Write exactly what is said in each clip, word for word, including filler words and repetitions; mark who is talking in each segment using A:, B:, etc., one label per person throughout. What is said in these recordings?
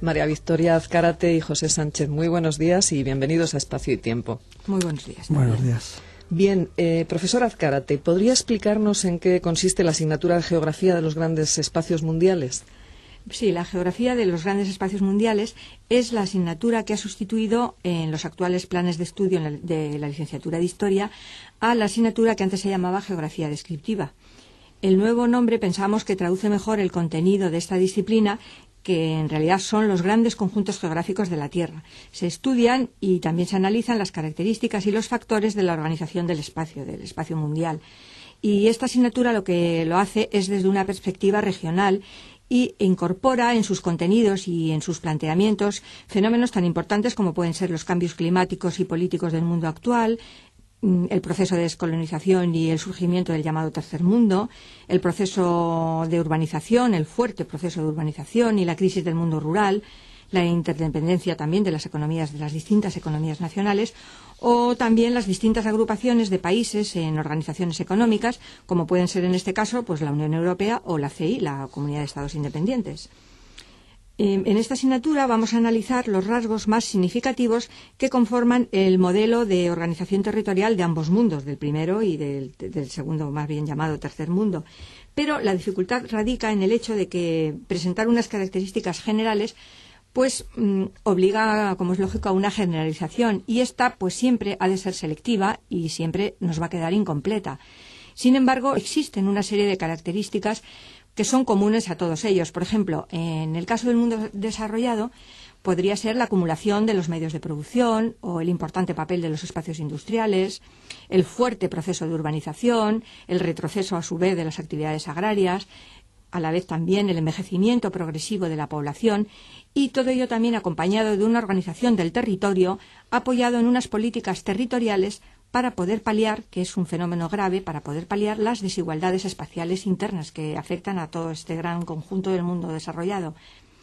A: María Victoria Azcárate y José Sánchez, muy buenos días y bienvenidos a Espacio y Tiempo.
B: Muy buenos días.
C: Buenos días.
A: Bien, eh, profesor Azcárate, ¿podría explicarnos en qué consiste la asignatura de Geografía de los Grandes Espacios Mundiales?
B: Sí, la Geografía de los Grandes Espacios Mundiales es la asignatura que ha sustituido en los actuales planes de estudio de la licenciatura de Historia a la asignatura que antes se llamaba Geografía Descriptiva. El nuevo nombre pensamos que traduce mejor el contenido de esta disciplina, que en realidad son los grandes conjuntos geográficos de la Tierra. Se estudian y también se analizan las características y los factores de la organización del espacio, del espacio mundial. Y esta asignatura lo que lo hace es desde una perspectiva regional y incorpora en sus contenidos y en sus planteamientos fenómenos tan importantes como pueden ser los cambios climáticos y políticos del mundo actual, el proceso de descolonización y el surgimiento del llamado tercer mundo, el proceso de urbanización, el fuerte proceso de urbanización y la crisis del mundo rural, la interdependencia también de las economías, de las distintas economías nacionales, o también las distintas agrupaciones de países en organizaciones económicas, como pueden ser en este caso pues la Unión Europea o la C I, la Comunidad de Estados Independientes. En esta asignatura vamos a analizar los rasgos más significativos que conforman el modelo de organización territorial de ambos mundos, del primero y del, del segundo, más bien llamado tercer mundo. Pero la dificultad radica en el hecho de que presentar unas características generales pues mmm, obliga, como es lógico, a una generalización, y esta pues siempre ha de ser selectiva y siempre nos va a quedar incompleta. Sin embargo, existen una serie de características que son comunes a todos ellos. Por ejemplo, en el caso del mundo desarrollado, podría ser la acumulación de los medios de producción o el importante papel de los espacios industriales, el fuerte proceso de urbanización, el retroceso a su vez de las actividades agrarias, a la vez también el envejecimiento progresivo de la población, y todo ello también acompañado de una organización del territorio apoyado en unas políticas territoriales para poder paliar, que es un fenómeno grave, para poder paliar las desigualdades espaciales internas que afectan a todo este gran conjunto del mundo desarrollado.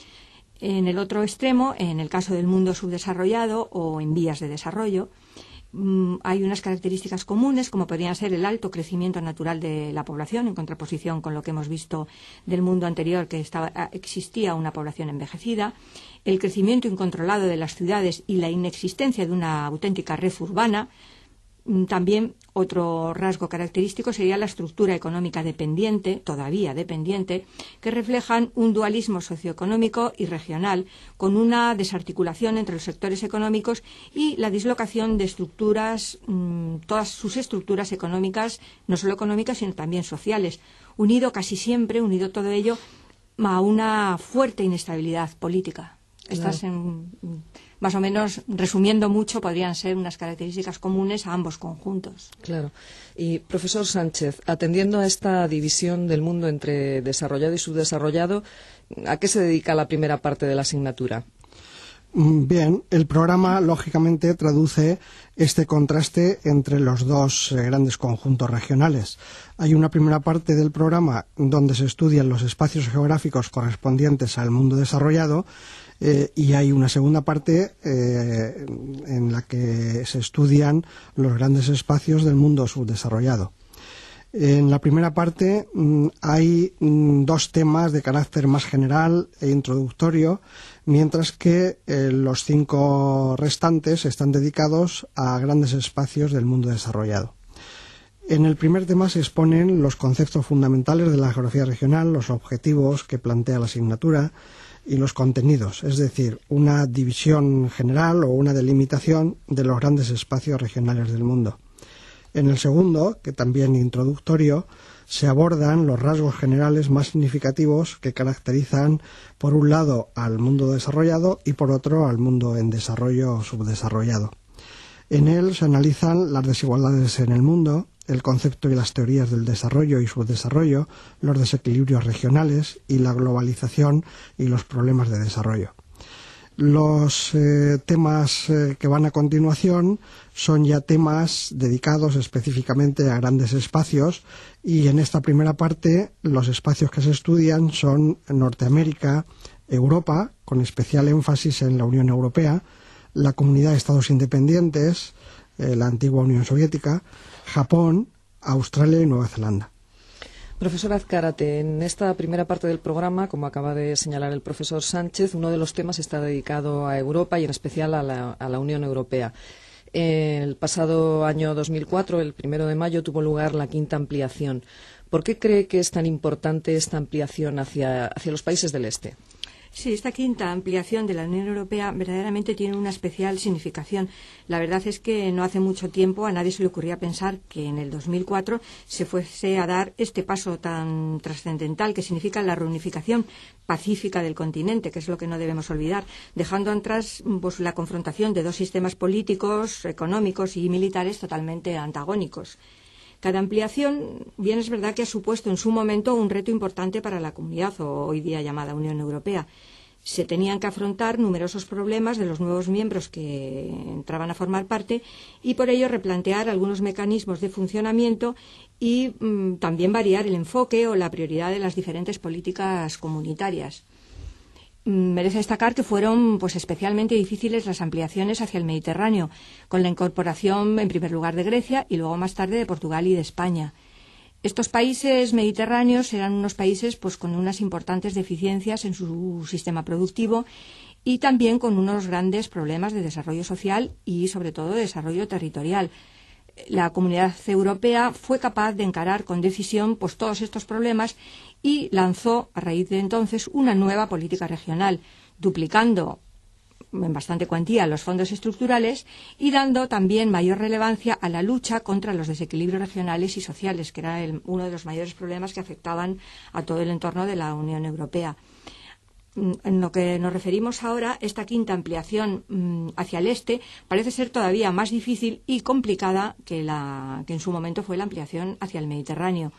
B: En el otro extremo, en el caso del mundo subdesarrollado o en vías de desarrollo, mmm, hay unas características comunes, como podrían ser el alto crecimiento natural de la población, en contraposición con lo que hemos visto del mundo anterior, que estaba, existía una población envejecida, el crecimiento incontrolado de las ciudades y la inexistencia de una auténtica red urbana. También otro rasgo característico sería la estructura económica dependiente, todavía dependiente, que reflejan un dualismo socioeconómico y regional, con una desarticulación entre los sectores económicos y la dislocación de estructuras, mmm, todas sus estructuras económicas, no solo económicas, sino también sociales, unido casi siempre, unido todo ello, a una fuerte inestabilidad política. Estas, en, más o menos, resumiendo mucho, podrían ser unas características comunes a ambos conjuntos.
A: Claro. Y, profesor Sánchez, atendiendo a esta división del mundo entre desarrollado y subdesarrollado, ¿a qué se dedica la primera parte de la asignatura?
C: Bien, el programa, lógicamente, traduce este contraste entre los dos eh, grandes conjuntos regionales. Hay una primera parte del programa donde se estudian los espacios geográficos correspondientes al mundo desarrollado, Eh, y hay una segunda parte eh, en la que se estudian los grandes espacios del mundo subdesarrollado. En la primera parte mmm, hay mmm, dos temas de carácter más general e introductorio, mientras que eh, los cinco restantes están dedicados a grandes espacios del mundo desarrollado. En el primer tema se exponen los conceptos fundamentales de la geografía regional, los objetivos que plantea la asignatura y los contenidos, es decir, una división general o una delimitación de los grandes espacios regionales del mundo. En el segundo, que también introductorio, se abordan los rasgos generales más significativos que caracterizan, por un lado, al mundo desarrollado y, por otro, al mundo en desarrollo o subdesarrollado. En él se analizan las desigualdades en el mundo, el concepto y las teorías del desarrollo y subdesarrollo, los desequilibrios regionales y la globalización y los problemas de desarrollo. Los eh, temas eh, que van a continuación son ya temas dedicados específicamente a grandes espacios, y en esta primera parte los espacios que se estudian son Norteamérica, Europa, con especial énfasis en la Unión Europea, la Comunidad de Estados Independientes, eh, la antigua Unión Soviética, Japón, Australia y Nueva Zelanda.
A: Profesor Azcárate, en esta primera parte del programa, como acaba de señalar el profesor Sánchez, uno de los temas está dedicado a Europa y en especial a la, a la Unión Europea. El pasado año dos mil cuatro, el primero de mayo, tuvo lugar la quinta ampliación. ¿Por qué cree que es tan importante esta ampliación hacia, hacia los países del Este?
B: Sí, esta quinta ampliación de la Unión Europea verdaderamente tiene una especial significación. La verdad es que no hace mucho tiempo a nadie se le ocurría pensar que en el dos mil cuatro se fuese a dar este paso tan trascendental que significa la reunificación pacífica del continente, que es lo que no debemos olvidar, dejando atrás pues, la confrontación de dos sistemas políticos, económicos y militares totalmente antagónicos. Cada ampliación, bien es verdad que ha supuesto en su momento un reto importante para la comunidad, o hoy día llamada Unión Europea. Se tenían que afrontar numerosos problemas de los nuevos miembros que entraban a formar parte y por ello replantear algunos mecanismos de funcionamiento y mmm, también variar el enfoque o la prioridad de las diferentes políticas comunitarias. Merece destacar que fueron pues, especialmente difíciles las ampliaciones hacia el Mediterráneo, con la incorporación en primer lugar de Grecia y luego más tarde de Portugal y de España. Estos países mediterráneos eran unos países pues, con unas importantes deficiencias en su sistema productivo y también con unos grandes problemas de desarrollo social y sobre todo de desarrollo territorial. La Comunidad Europea fue capaz de encarar con decisión pues, todos estos problemas y lanzó, a raíz de entonces, una nueva política regional, duplicando en bastante cuantía los fondos estructurales y dando también mayor relevancia a la lucha contra los desequilibrios regionales y sociales, que era el, uno de los mayores problemas que afectaban a todo el entorno de la Unión Europea. En lo que nos referimos ahora, esta quinta ampliación mmm, hacia el este parece ser todavía más difícil y complicada que, la, que en su momento fue la ampliación hacia el Mediterráneo.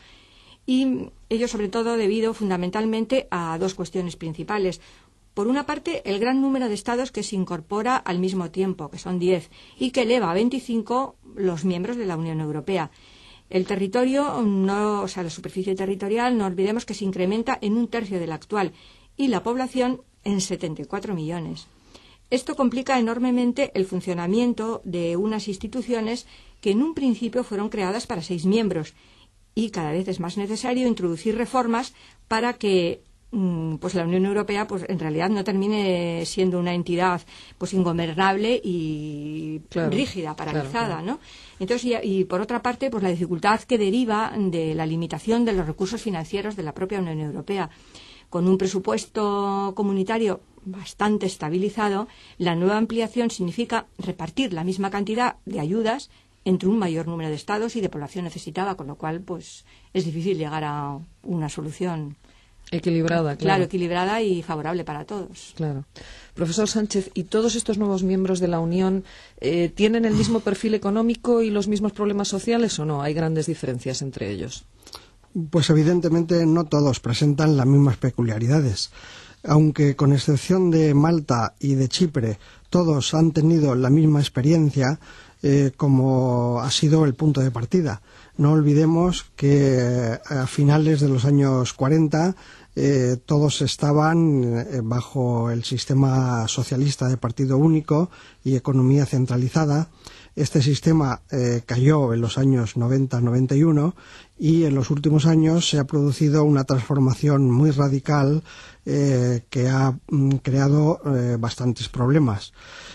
B: Y ello sobre todo debido fundamentalmente a dos cuestiones principales. Por una parte, el gran número de estados que se incorpora al mismo tiempo, que son diez, y que eleva a veinticinco los miembros de la Unión Europea. El territorio, no, o sea, la superficie territorial, no olvidemos que se incrementa en un tercio del actual, y la población en setenta y cuatro millones. Esto complica enormemente el funcionamiento de unas instituciones que en un principio fueron creadas para seis miembros y cada vez es más necesario introducir reformas para que pues la Unión Europea pues en realidad no termine siendo una entidad pues ingobernable y claro, rígida, paralizada, claro, claro. ¿no? Entonces y, y por otra parte pues la dificultad que deriva de la limitación de los recursos financieros de la propia Unión Europea. Con un presupuesto comunitario bastante estabilizado, la nueva ampliación significa repartir la misma cantidad de ayudas entre un mayor número de estados y de población necesitada, con lo cual pues es difícil llegar a una solución
A: equilibrada, claro.
B: Claro, equilibrada y favorable para todos.
A: Claro. Profesor Sánchez, ¿y todos estos nuevos miembros de la Unión eh, tienen el mismo perfil económico y los mismos problemas sociales o no? ¿Hay grandes diferencias entre ellos?
C: Pues evidentemente no todos presentan las mismas peculiaridades. Aunque con excepción de Malta y de Chipre, todos han tenido la misma experiencia, eh, como ha sido el punto de partida. No olvidemos que a finales de los años cuarenta eh, todos estaban eh, bajo el sistema socialista de partido único y economía centralizada. Este sistema eh, cayó en los años noventa noventa y uno y en los últimos años se ha producido una transformación muy radical eh, que ha mm, creado eh, bastantes problemas.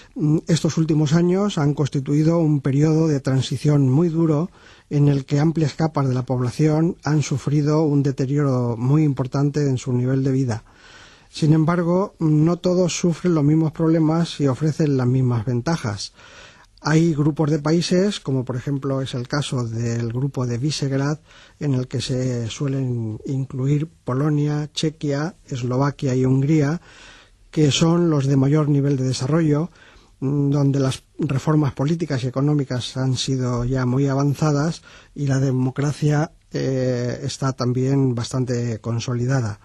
C: Estos últimos años han constituido un periodo de transición muy duro en el que amplias capas de la población han sufrido un deterioro muy importante en su nivel de vida. Sin embargo, no todos sufren los mismos problemas y ofrecen las mismas ventajas. Hay grupos de países, como por ejemplo es el caso del grupo de Visegrad, en el que se suelen incluir Polonia, Chequia, Eslovaquia y Hungría, que son los de mayor nivel de desarrollo, donde las reformas políticas y económicas han sido ya muy avanzadas y la democracia eh, está también bastante consolidada.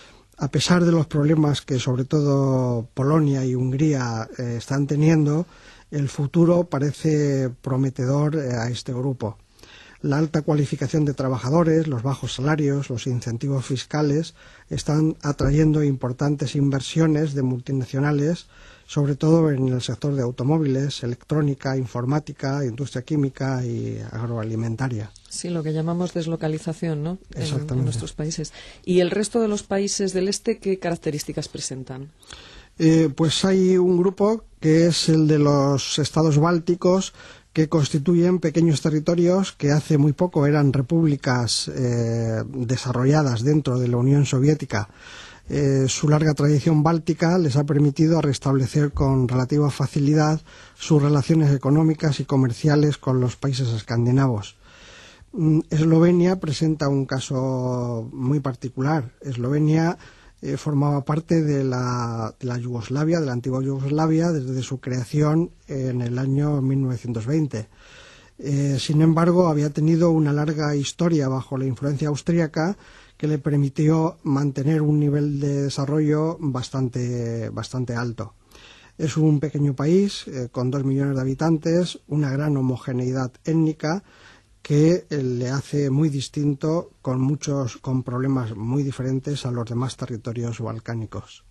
C: A pesar de los problemas que sobre todo Polonia y Hungría eh, están teniendo, el futuro parece prometedor eh, a este grupo. La alta cualificación de trabajadores, los bajos salarios, los incentivos fiscales están atrayendo importantes inversiones de multinacionales, sobre todo en el sector de automóviles, electrónica, informática, industria química y agroalimentaria.
A: Sí, lo que llamamos deslocalización, ¿no?
C: Exactamente.
A: En, en nuestros países. ¿Y el resto de los países del este qué características presentan?
C: Eh, pues hay un grupo que es el de los estados bálticos, que constituyen pequeños territorios que hace muy poco eran repúblicas eh, desarrolladas dentro de la Unión Soviética. Eh, su larga tradición báltica les ha permitido restablecer con relativa facilidad sus relaciones económicas y comerciales con los países escandinavos. Mm, Eslovenia presenta un caso muy particular. Eslovenia eh, formaba parte de la, de la Yugoslavia, de la antigua Yugoslavia, desde su creación en el año mil novecientos veinte. Eh, sin embargo, había tenido una larga historia bajo la influencia austríaca que le permitió mantener un nivel de desarrollo bastante, bastante alto. Es un pequeño país eh, con dos millones de habitantes, una gran homogeneidad étnica que eh, le hace muy distinto, con muchos con problemas muy diferentes a los demás territorios balcánicos.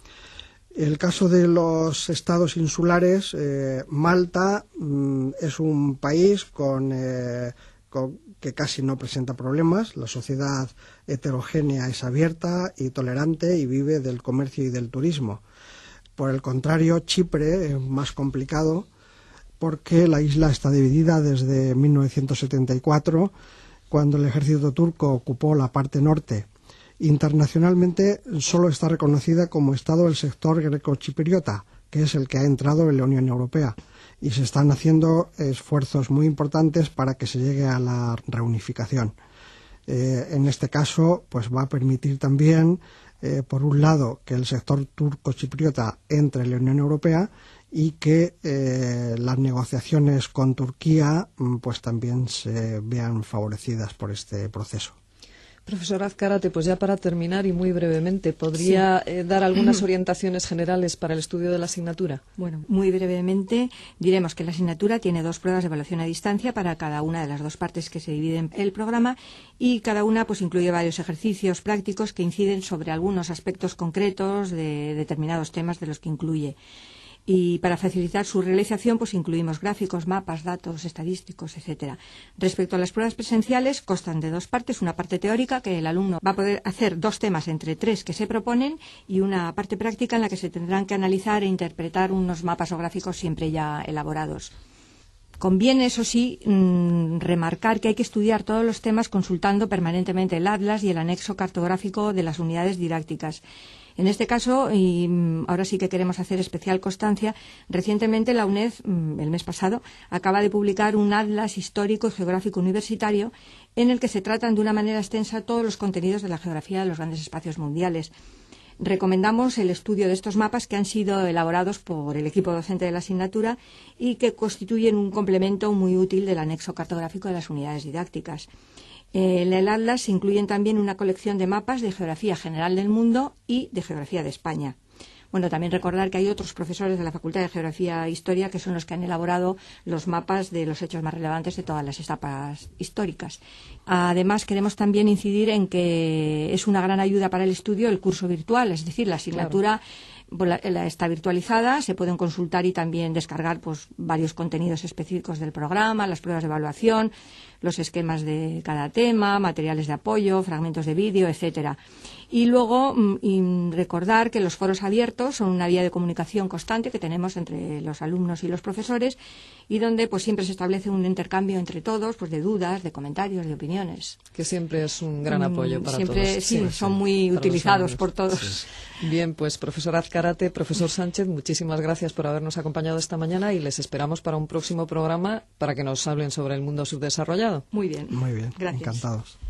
C: El caso de los estados insulares, eh, Malta mm, es un país con, eh, con, que casi no presenta problemas. La sociedad heterogénea es abierta y tolerante y vive del comercio y del turismo. Por el contrario, Chipre es más complicado porque la isla está dividida desde mil novecientos setenta y cuatro, cuando el ejército turco ocupó la parte norte. Internacionalmente solo está reconocida como Estado el sector greco-chipriota, que es el que ha entrado en la Unión Europea, y se están haciendo esfuerzos muy importantes para que se llegue a la reunificación. Eh, en este caso, pues va a permitir también, eh, por un lado, que el sector turco-chipriota entre en la Unión Europea y que eh, las negociaciones con Turquía pues también se vean favorecidas por este proceso.
A: Profesor Azcárate, pues ya para terminar y muy brevemente, ¿podría sí. eh, dar algunas orientaciones generales para el estudio de la asignatura?
B: Bueno, muy brevemente diremos que la asignatura tiene dos pruebas de evaluación a distancia para cada una de las dos partes que se dividen el programa y cada una pues incluye varios ejercicios prácticos que inciden sobre algunos aspectos concretos de determinados temas de los que incluye. Y para facilitar su realización, pues incluimos gráficos, mapas, datos estadísticos, etcétera. Respecto a las pruebas presenciales, constan de dos partes, una parte teórica, que el alumno va a poder hacer dos temas entre tres que se proponen, y una parte práctica en la que se tendrán que analizar e interpretar unos mapas o gráficos siempre ya elaborados. Conviene, eso sí, mmm, remarcar que hay que estudiar todos los temas consultando permanentemente el atlas y el anexo cartográfico de las unidades didácticas. En este caso, y ahora sí que queremos hacer especial constancia, recientemente la UNED, el mes pasado, acaba de publicar un atlas histórico y geográfico universitario en el que se tratan de una manera extensa todos los contenidos de la geografía de los grandes espacios mundiales. Recomendamos el estudio de estos mapas que han sido elaborados por el equipo docente de la asignatura y que constituyen un complemento muy útil del anexo cartográfico de las unidades didácticas. En el atlas se incluyen también una colección de mapas de geografía general del mundo y de geografía de España. Bueno, también recordar que hay otros profesores de la Facultad de Geografía e Historia que son los que han elaborado los mapas de los hechos más relevantes de todas las etapas históricas. Además, queremos también incidir en que es una gran ayuda para el estudio el curso virtual, es decir, la asignatura claro. la, la está virtualizada, se pueden consultar y también descargar pues varios contenidos específicos del programa, las pruebas de evaluación, los esquemas de cada tema, materiales de apoyo, fragmentos de vídeo, etcétera. Y luego y recordar que los foros abiertos son una vía de comunicación constante que tenemos entre los alumnos y los profesores y donde pues siempre se establece un intercambio entre todos pues de dudas, de comentarios, de opiniones.
A: Que siempre es un gran apoyo para
B: siempre,
A: todos.
B: Sí, sí, son muy utilizados por todos.
A: Sí. Bien, pues profesor Azcárate, profesor Sánchez, muchísimas gracias por habernos acompañado esta mañana y les esperamos para un próximo programa para que nos hablen sobre el mundo subdesarrollado.
B: Muy bien.
C: Muy bien,
B: gracias.
C: Encantados.